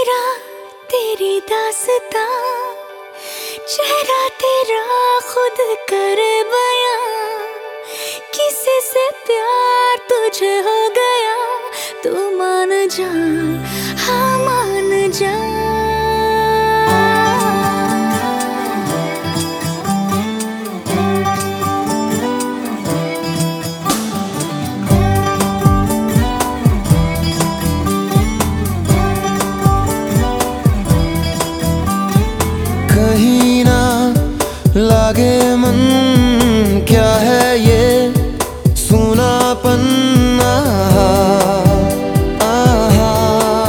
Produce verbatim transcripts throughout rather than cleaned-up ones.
तेरा तेरी दास्तां, चेहरा तेरा खुद कर बयां, किसी से प्यार तुझे हो गया, तू मान जा, हाँ मान जा। कहीं ना लागे मन, क्या है ये सूनापन, आहा, आहा,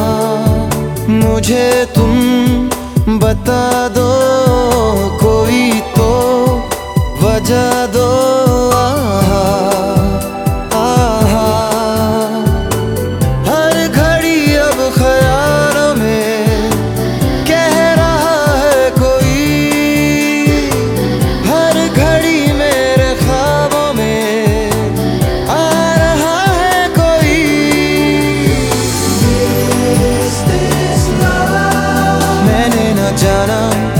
मुझे तुम बता दो, कोई तो वजह दो, आहा, आहा, हर घड़ी अब ख्यालों में कह रहा है कोई, हर घड़ी मेरे ख्वाबों में आ रहा है कोई। मैंने न जाना,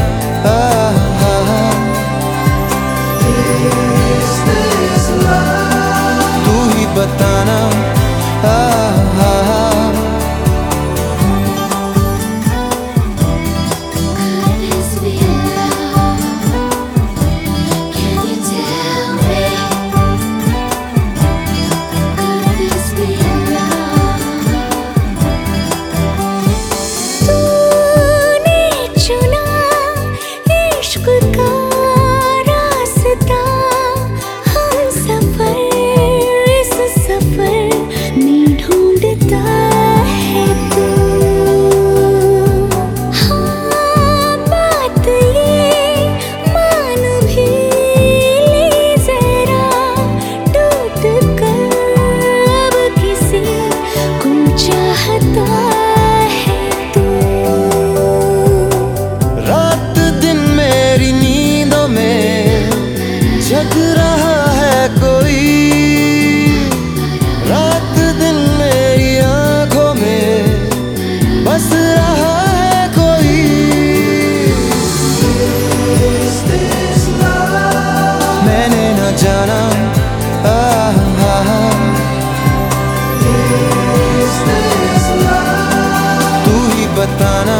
तू ही बताना, जग रहा है कोई, रात दिन मेरी आंखों में बस रहा है कोई। मैंने न जाना, तू ही बताना,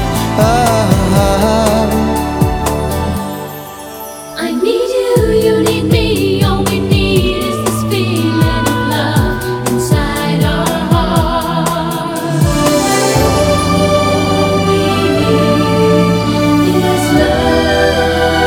I need you, you need me, all we need is this feeling of love inside our hearts. All we need is love.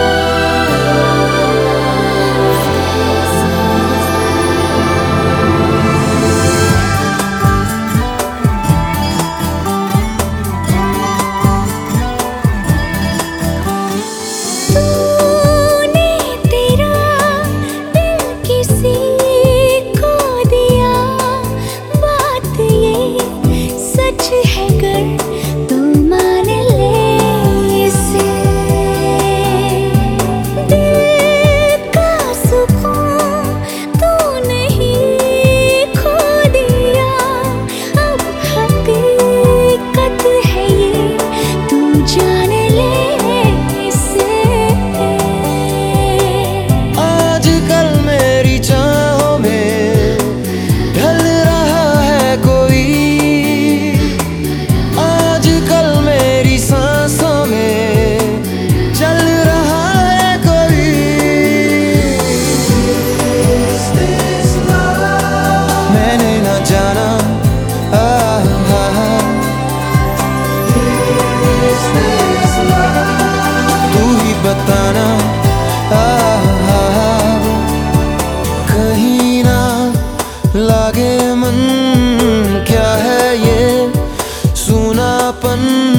बताना, कहीं ना लागे मन, क्या है ये सूनापन।